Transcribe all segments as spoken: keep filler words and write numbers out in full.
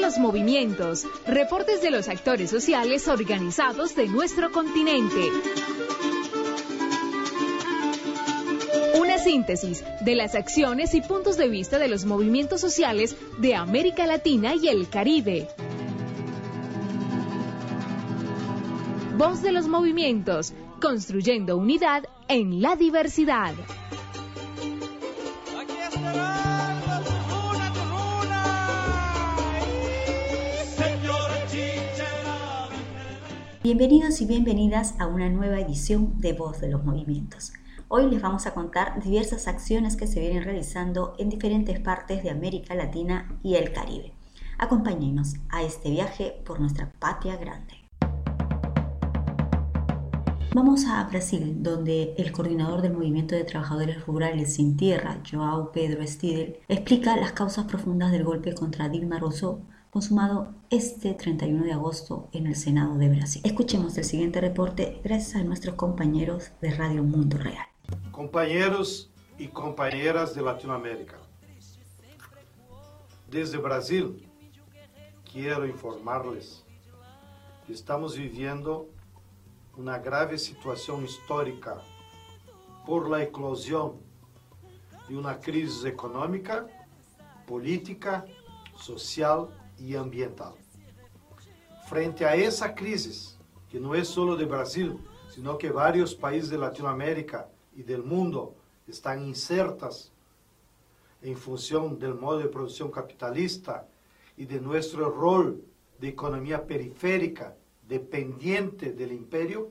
los movimientos, reportes de los actores sociales organizados de nuestro continente. Una síntesis de las acciones y puntos de vista de los movimientos sociales de América Latina y el Caribe. Voz de los movimientos, construyendo unidad en la diversidad. Bienvenidos y bienvenidas a una nueva edición de Voz de los Movimientos. Hoy les vamos a contar diversas acciones que se vienen realizando en diferentes partes de América Latina y el Caribe. Acompáñenos a este viaje por nuestra patria grande. Vamos a Brasil, donde el coordinador del Movimiento de Trabajadores Rurales Sin Tierra, João Pedro Stidel, explica las causas profundas del golpe contra Dilma Rousseff, consumado este treinta y uno de agosto en el Senado de Brasil. Escuchemos el siguiente reporte gracias a nuestros compañeros de Radio Mundo Real. Compañeros y compañeras de Latinoamérica, desde Brasil quiero informarles que estamos viviendo una grave situación histórica por la eclosión de una crisis económica, política, social y ambiental. Frente a esa crisis, que no es solo de Brasil, sino que varios países de Latinoamérica y del mundo están insertas en función del modo de producción capitalista y de nuestro rol de economía periférica dependiente del imperio,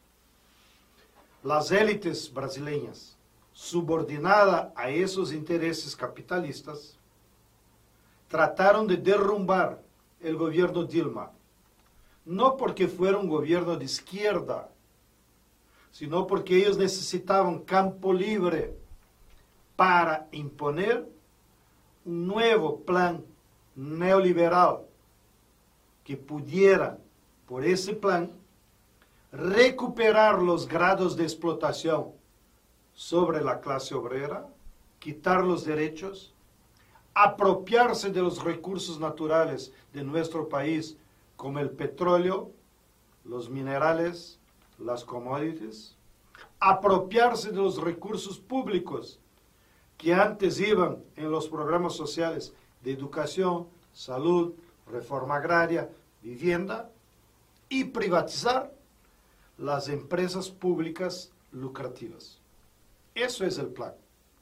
las élites brasileñas, subordinadas a esos intereses capitalistas, trataron de derrumbar el gobierno Dilma, no porque fuera un gobierno de izquierda, sino porque ellos necesitaban campo libre para imponer un nuevo plan neoliberal que pudiera, por ese plan, recuperar los grados de explotación sobre la clase obrera, quitar los derechos, apropiarse de los recursos naturales de nuestro país, como el petróleo, los minerales, las commodities, apropiarse de los recursos públicos que antes iban en los programas sociales de educación, salud, reforma agraria, vivienda, y privatizar las empresas públicas lucrativas. Eso es el plan.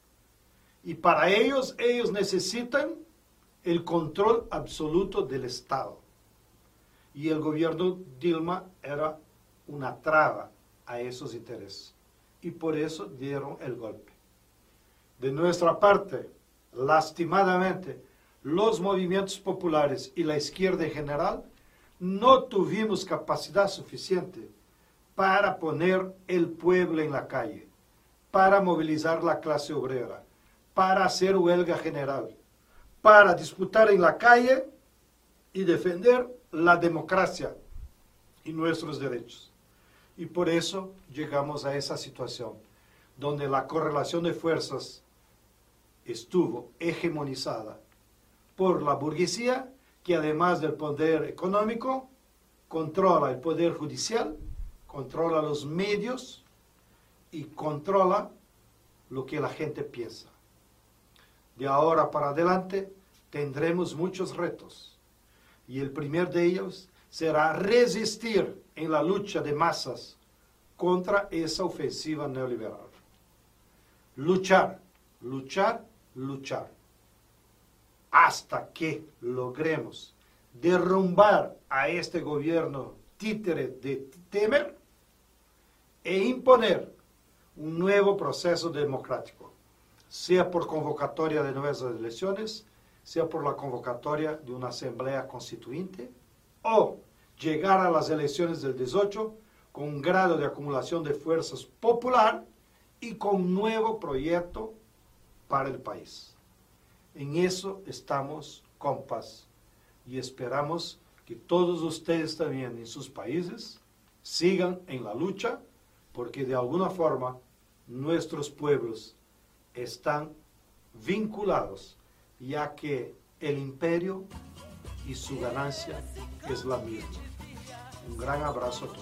Y para ellos, ellos necesitan el control absoluto del Estado. Y el gobierno Dilma era una traba a esos intereses. Y por eso dieron el golpe. De nuestra parte, lastimadamente, los movimientos populares y la izquierda en general no tuvimos capacidad suficiente para poner el pueblo en la calle, para movilizar la clase obrera, para hacer huelga general, para disputar en la calle y defender la democracia y nuestros derechos. Y por eso llegamos a esa situación, donde la correlación de fuerzas estuvo hegemonizada por la burguesía, que además del poder económico, controla el poder judicial, controla los medios y controla lo que la gente piensa. De ahora para adelante tendremos muchos retos y el primer de ellos será resistir en la lucha de masas contra esa ofensiva neoliberal. Luchar, luchar, luchar, hasta que logremos derrumbar a este gobierno títere de Temer e imponer un nuevo proceso democrático, sea por convocatoria de nuevas elecciones, sea por la convocatoria de una asamblea constituyente, o llegar a las elecciones del dieciocho con un grado de acumulación de fuerzas popular y con un nuevo proyecto para el país. En eso estamos, compas, y esperamos que todos ustedes también en sus países sigan en la lucha, porque de alguna forma nuestros pueblos están vinculados, ya que el imperio y su ganancia es la misma. Un gran abrazo a todos.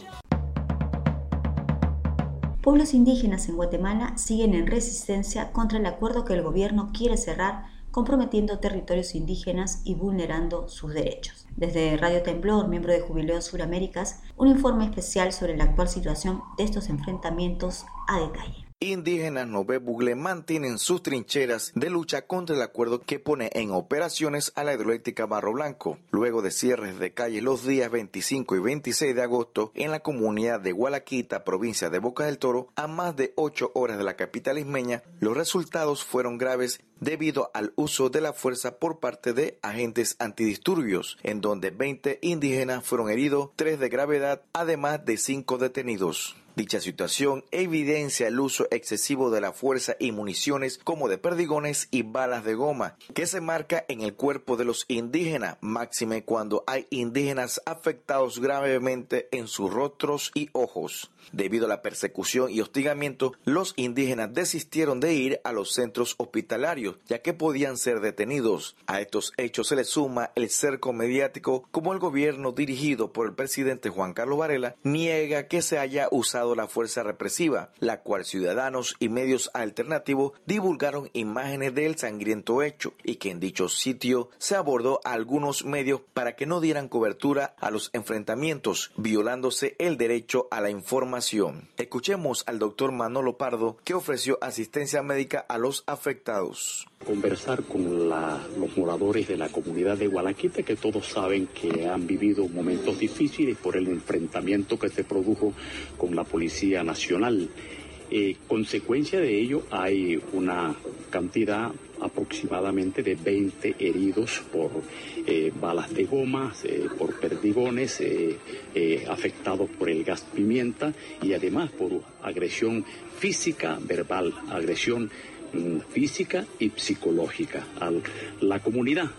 Pueblos indígenas en Guatemala siguen en resistencia contra el acuerdo que el gobierno quiere cerrar, comprometiendo territorios indígenas y vulnerando sus derechos. Desde Radio Temblor, miembro de Jubileo Suraméricas, un informe especial sobre la actual situación de estos enfrentamientos a detalle. Indígenas Nové Buglé mantienen sus trincheras de lucha contra el acuerdo que pone en operaciones a la hidroeléctrica Barro Blanco, luego de cierres de calle los días veinticinco y veintiséis de agosto en la comunidad de Gualaquita, provincia de Boca del Toro, a más de ocho horas de la capital ismeña. Los resultados fueron graves debido al uso de la fuerza por parte de agentes antidisturbios, en donde veinte indígenas fueron heridos, tres de gravedad, además de cinco detenidos. Dicha situación evidencia el uso excesivo de la fuerza y municiones como de perdigones y balas de goma, que se marca en el cuerpo de los indígenas, máxime cuando hay indígenas afectados gravemente en sus rostros y ojos. Debido a la persecución y hostigamiento, los indígenas desistieron de ir a los centros hospitalarios, ya que podían ser detenidos. A estos hechos se le suma el cerco mediático, como el gobierno dirigido por el presidente Juan Carlos Varela niega que se haya usado la fuerza represiva, la cual ciudadanos y medios alternativos divulgaron imágenes del sangriento hecho y que en dicho sitio se abordó a algunos medios para que no dieran cobertura a los enfrentamientos, violándose el derecho a la información. Escuchemos al doctor Manolo Pardo, que ofreció asistencia médica a los afectados. Conversar con la, los moradores de la comunidad de Gualaquita, que todos saben que han vivido momentos difíciles por el enfrentamiento que se produjo con la Policía Nacional. Eh, consecuencia de ello, hay una cantidad aproximadamente de veinte heridos por eh, balas de goma, eh, por perdigones, eh, eh, afectados por el gas pimienta y además por agresión física, verbal, agresión mm, física y psicológica a la comunidad.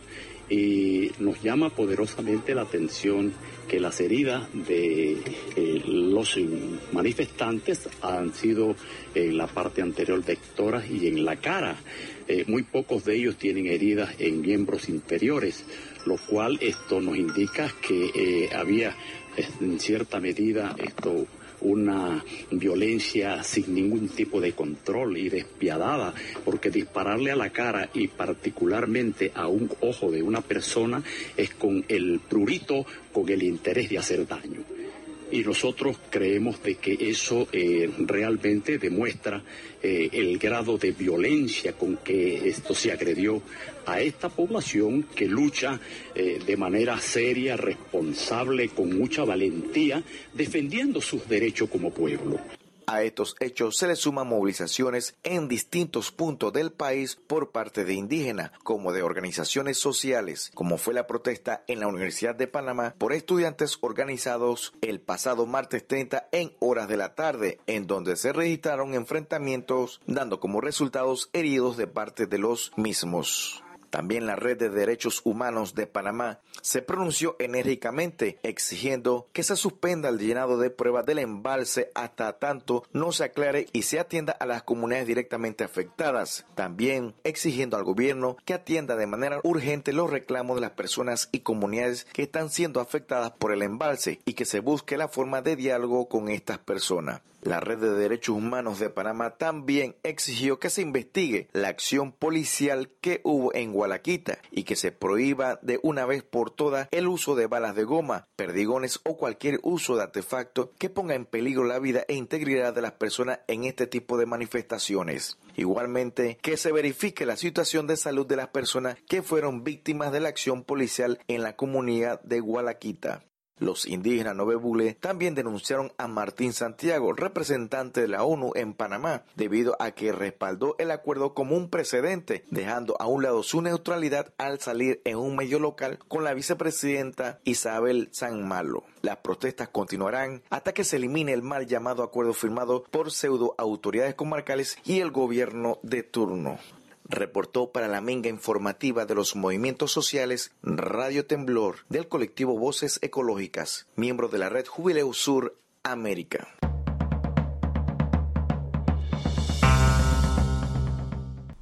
Y nos llama poderosamente la atención que las heridas de eh, los manifestantes han sido en la parte anterior de toras y en la cara. Eh, muy pocos de ellos tienen heridas en miembros inferiores, lo cual esto nos indica que eh, había en cierta medida esto una violencia sin ningún tipo de control y despiadada, porque dispararle a la cara y particularmente a un ojo de una persona es con el prurito, con el interés de hacer daño. Y nosotros creemos de que eso eh, realmente demuestra eh, el grado de violencia con que esto se agredió a esta población que lucha eh, de manera seria, responsable, con mucha valentía, defendiendo sus derechos como pueblo. A estos hechos se le suman movilizaciones en distintos puntos del país por parte de indígenas, como de organizaciones sociales, como fue la protesta en la Universidad de Panamá por estudiantes organizados el pasado martes treinta en horas de la tarde, en donde se registraron enfrentamientos, dando como resultados heridos de parte de los mismos. También la Red de Derechos Humanos de Panamá se pronunció enérgicamente exigiendo que se suspenda el llenado de pruebas del embalse hasta tanto no se aclare y se atienda a las comunidades directamente afectadas. También exigiendo al gobierno que atienda de manera urgente los reclamos de las personas y comunidades que están siendo afectadas por el embalse y que se busque la forma de diálogo con estas personas. La Red de Derechos Humanos de Panamá también exigió que se investigue la acción policial que hubo en Gualaquita y que se prohíba de una vez por todas el uso de balas de goma, perdigones o cualquier uso de artefacto que ponga en peligro la vida e integridad de las personas en este tipo de manifestaciones. Igualmente, que se verifique la situación de salud de las personas que fueron víctimas de la acción policial en la comunidad de Gualaquita. Los indígenas Nové Buglé también denunciaron a Martín Santiago, representante de la ONU en Panamá, debido a que respaldó el acuerdo como un precedente, dejando a un lado su neutralidad al salir en un medio local con la vicepresidenta Isabel San Malo. Las protestas continuarán hasta que se elimine el mal llamado acuerdo firmado por pseudo autoridades comarcales y el gobierno de turno. Reportó para la Minga Informativa de los Movimientos Sociales Radio Temblor del colectivo Voces Ecológicas, miembro de la red Jubileo Sur América.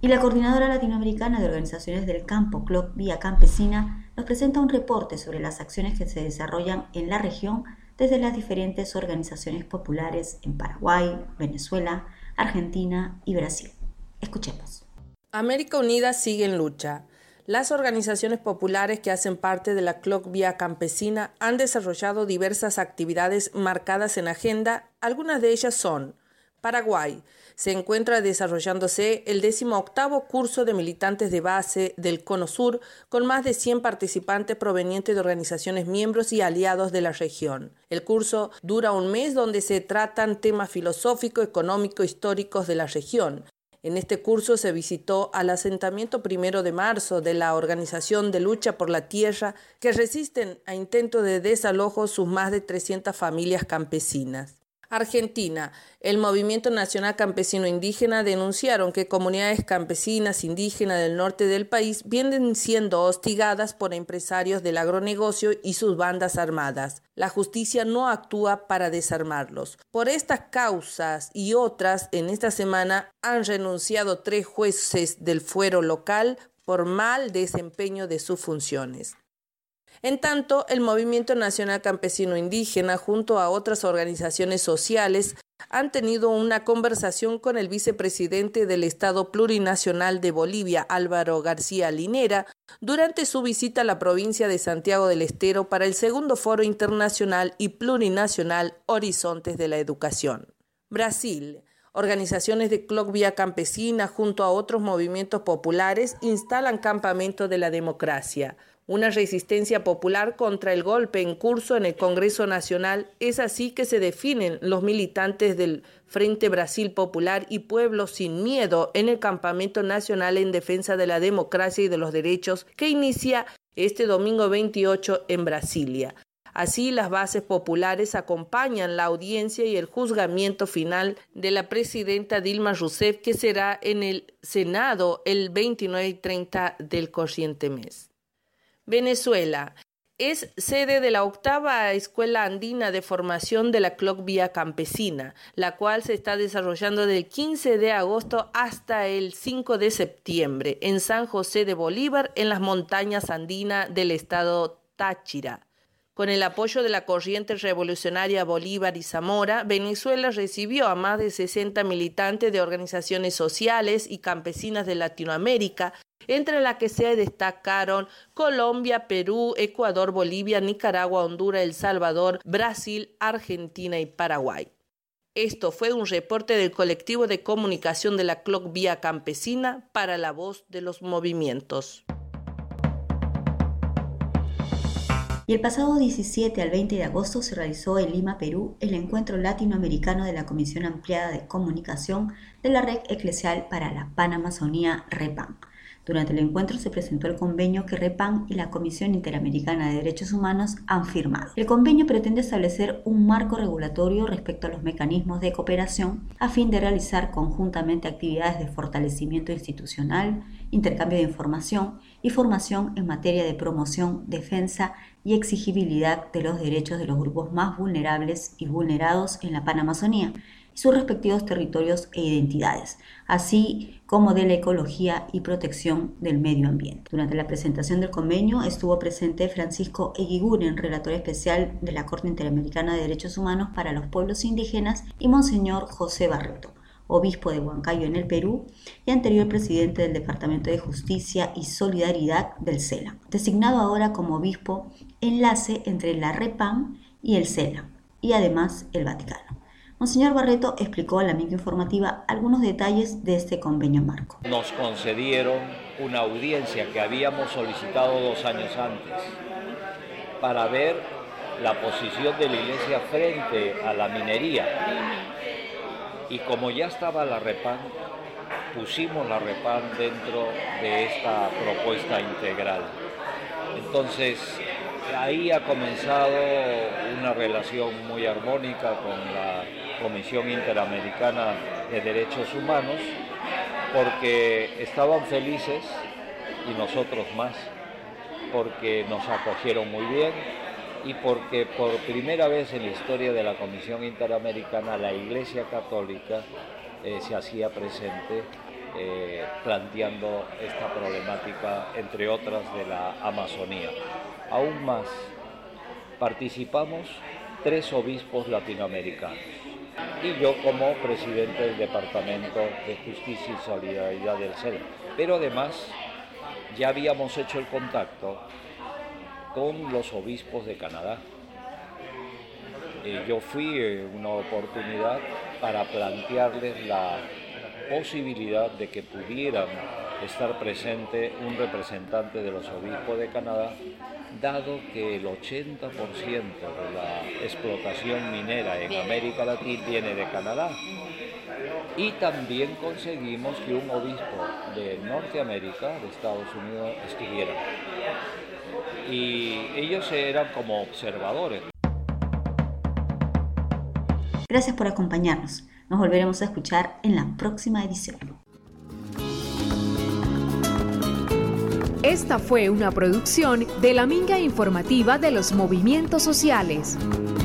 Y la Coordinadora Latinoamericana de Organizaciones del Campo, C L O C Vía Campesina, nos presenta un reporte sobre las acciones que se desarrollan en la región desde las diferentes organizaciones populares en Paraguay, Venezuela, Argentina y Brasil. Escuchemos. América Unida sigue en lucha. Las organizaciones populares que hacen parte de la C L O C Vía Campesina han desarrollado diversas actividades marcadas en agenda. Algunas de ellas son: Paraguay. Se encuentra desarrollándose el decimoctavo curso de militantes de base del Cono Sur, con más de cien participantes provenientes de organizaciones miembros y aliados de la región. El curso dura un mes, donde se tratan temas filosóficos, económicos, históricos de la región. En este curso se visitó al asentamiento primero de marzo de la Organización de Lucha por la Tierra, que resisten a intentos de desalojo sus más de trescientas familias campesinas. Argentina. El Movimiento Nacional Campesino Indígena denunciaron que comunidades campesinas indígenas del norte del país vienen siendo hostigadas por empresarios del agronegocio y sus bandas armadas. La justicia no actúa para desarmarlos. Por estas causas y otras, en esta semana han renunciado tres jueces del fuero local por mal desempeño de sus funciones. En tanto, el Movimiento Nacional Campesino Indígena, junto a otras organizaciones sociales, han tenido una conversación con el vicepresidente del Estado Plurinacional de Bolivia, Álvaro García Linera, durante su visita a la provincia de Santiago del Estero para el segundo Foro Internacional y Plurinacional Horizontes de la Educación. Brasil. Organizaciones de C L O C Vía Campesina, junto a otros movimientos populares, instalan campamentos de la democracia. Una resistencia popular contra el golpe en curso en el Congreso Nacional. Es así que se definen los militantes del Frente Brasil Popular y Pueblo Sin Miedo en el Campamento Nacional en Defensa de la Democracia y de los Derechos, que inicia este domingo veintiocho en Brasilia. Así, las bases populares acompañan la audiencia y el juzgamiento final de la presidenta Dilma Rousseff, que será en el Senado el veintinueve y treinta del corriente mes. Venezuela. Es sede de la octava Escuela Andina de Formación de la C L O C Vía Campesina, la cual se está desarrollando del quince de agosto hasta el cinco de septiembre en San José de Bolívar, en las montañas andinas del estado Táchira. Con el apoyo de la Corriente Revolucionaria Bolívar y Zamora, Venezuela recibió a más de sesenta militantes de organizaciones sociales y campesinas de Latinoamérica, entre las que se destacaron Colombia, Perú, Ecuador, Bolivia, Nicaragua, Honduras, El Salvador, Brasil, Argentina y Paraguay. Esto fue un reporte del colectivo de comunicación de la C L O C Vía Campesina para la Voz de los Movimientos. Y el pasado diecisiete al veinte de agosto se realizó en Lima, Perú, el encuentro latinoamericano de la Comisión Ampliada de Comunicación de la Red Eclesial para la Panamazonía, REPAN. Durante el encuentro se presentó el convenio que REPAN y la Comisión Interamericana de Derechos Humanos han firmado. El convenio pretende establecer un marco regulatorio respecto a los mecanismos de cooperación a fin de realizar conjuntamente actividades de fortalecimiento institucional, intercambio de información y formación en materia de promoción, defensa y exigibilidad de los derechos de los grupos más vulnerables y vulnerados en la Panamazonía y sus respectivos territorios e identidades, así como de la ecología y protección del medio ambiente. Durante la presentación del convenio estuvo presente Francisco Eguiguren, relator especial de la Corte Interamericana de Derechos Humanos para los Pueblos Indígenas, y Monseñor José Barreto, obispo de Huancayo en el Perú y anterior presidente del Departamento de Justicia y Solidaridad del CELAM, designado ahora como obispo enlace entre la REPAN y el CELAM, y además el Vaticano. Monseñor Barreto explicó a la microinformativa algunos detalles de este convenio marco. Nos concedieron una audiencia que habíamos solicitado dos años antes para ver la posición de la Iglesia frente a la minería. Y como ya estaba la REPAN, pusimos la REPAN dentro de esta propuesta integral. Entonces, ahí ha comenzado una relación muy armónica con la Comisión Interamericana de Derechos Humanos, porque estaban felices, y nosotros más, porque nos acogieron muy bien, y porque por primera vez en la historia de la Comisión Interamericana la Iglesia Católica eh, se hacía presente eh, planteando esta problemática, entre otras, de la Amazonía. Aún más, participamos tres obispos latinoamericanos y yo como presidente del Departamento de Justicia y Solidaridad del C E L. Pero además ya habíamos hecho el contacto con los obispos de Canadá. Eh, yo fui en una oportunidad para plantearles la posibilidad de que pudieran estar presente un representante de los obispos de Canadá, dado que el ochenta por ciento de la explotación minera en América Latina viene de Canadá. Y también conseguimos que un obispo de Norteamérica, de Estados Unidos, estuviera. Y ellos eran como observadores. Gracias por acompañarnos. Nos volveremos a escuchar en la próxima edición. Esta fue una producción de la Minga Informativa de los Movimientos Sociales.